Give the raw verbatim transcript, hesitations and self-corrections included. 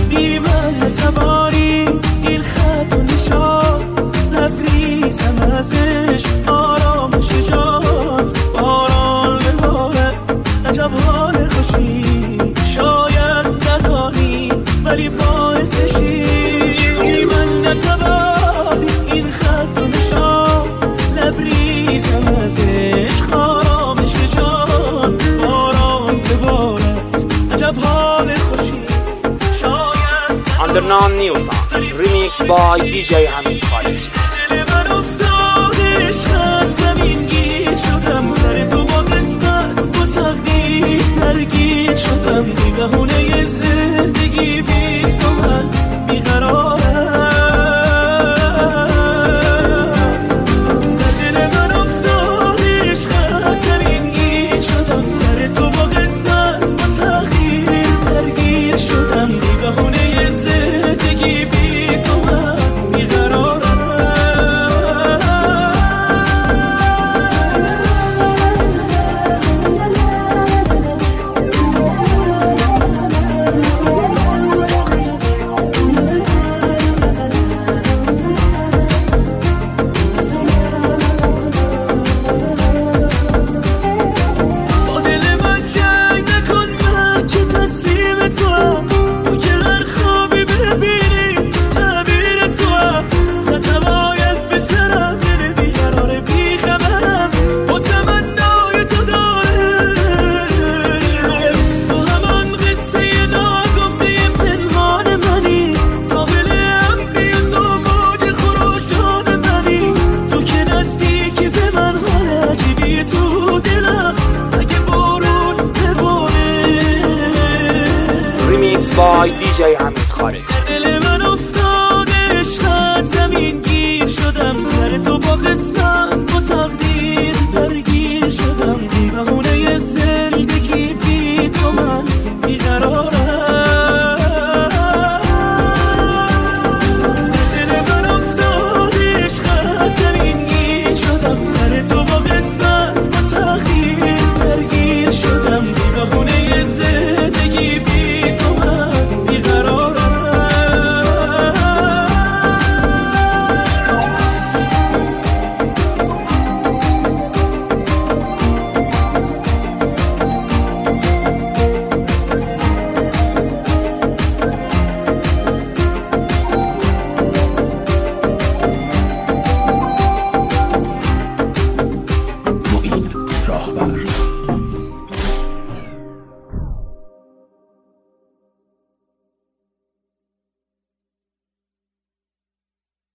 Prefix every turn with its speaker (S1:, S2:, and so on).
S1: بی من نتوانی این خط و نشان لبریزم ازش آرامش جان باران ببارد عجب حال خوشی شاید ندانی ولی باعثشی بی من نتوانی این خط و نشان لبریزم ازش آرامش جان باران ببارد عجب حال خوشی
S2: Under non new song remix by دی جی حمید خالجی.
S1: دل من افتاده عشقت زمین گیر شدم سر تو با قسمت با تقدیر درگیر شدم بی بهونه زندگی بی تو من بیقرارم در دل من افتاده عشقت زمین گیر شدم سر تو با قسمت با تقدیر درگیر شدم بی بهونه زندگی بی تو من بیقرارم با دل من جنگ نکن من که تسلیم تو هم تو که هر خوابی ببینی تعبیر تو هم زدم آید به سرم دل بیقرار بیخبرم واسه من نای تو داره تو همان قصه ناگفته پنهان منی ساحل امنی تو موج خروشان منی تو که نزدیکی به من حال عجیبی تو دلم اگه بارون بباره
S2: remix by دی جی حمید خالجی.
S1: دل من افتاده عشقت زمین گیر شدم سر تو با قسمت